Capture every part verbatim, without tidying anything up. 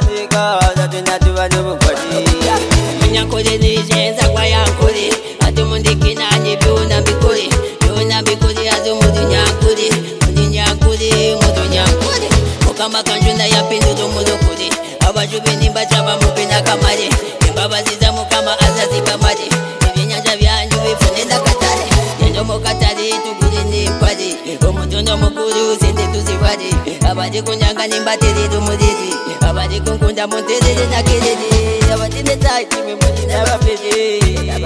batika zatinatuva nubukoti Munyankole nijenza kwa yankole ati mundikinanye byona mbikole byona mbikole azo mudunyankole mudunyankole mudunyankole mukama kanjunda yapinduza umulokole abajubi nimba cyaba mupina kamale imbabazi za mukama azazikamale ibyenyanja byanyu bifunenda katale yendo mukatale tugure nimpale omutondo mukuru sente tuzibale abali kunyanga nimbaterere umuriri abali kunkunda munterere nakerere abatinde taiti mimuni n'abapere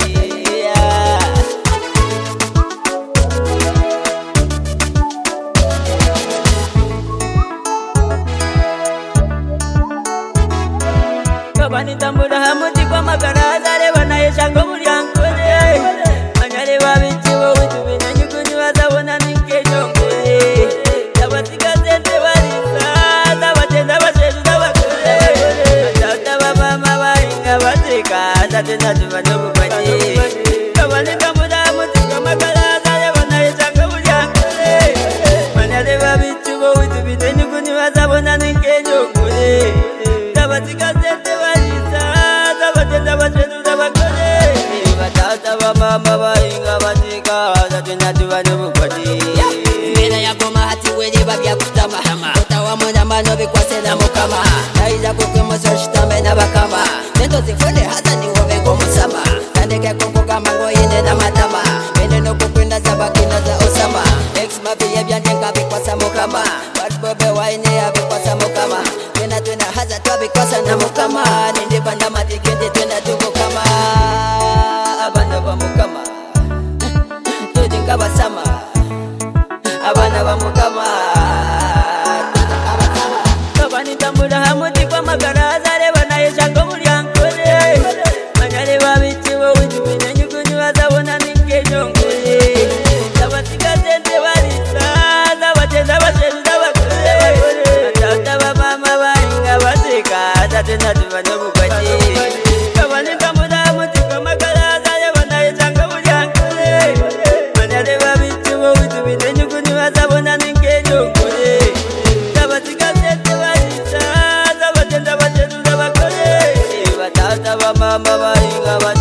Kabanitambura hamuti kwa makaraza reba naye shango mulyankole manyale babitiwo witu binanyukuni bazabona ninkejongole tabasigazete balisa tabatenda bashetu tabakole atata babama bainga bateka tatenda tubanobukwaje kabanitambura hamuti kwa makaraza reba naye shango mulyankole manyale babitiwo witu binanyukuni bazabona ninkejongole tabasigazete mama bainga batika zatinatuva nubukoti mbera yakoma hati wereba byakutama otawa munamano bikwasena mukama naiza kukwemoso shitambe nabakama nento zifune hazani wobengo musama nandeke kukukama ngoyine namatama ende nokukwinda zabakina za osama ex mabiye byanjenga bikwasa mukama batbobe waine abikwasa mukama twena twena haza twabikwasa na mukama nindibanda matikende twena tukukama abana bamukama tudinga basama abana bamukama kabanitambura hamuti kwa magaraza reba naye shango mulyankole manyale babitiwo witu binanyukuni bazabona ninkejongole tabasigazente balisa tabatenda bashetu tabakole atata babama bainga bateka tatenatuva nobukwaje kabanitambura hamuti kwa magaraza reba naye shango mulyankole manyale babitiwo witu binanyukuni bazabona ninkejongole tabasigazente balisa tabatenda bashetu tabakole batata bamama bainga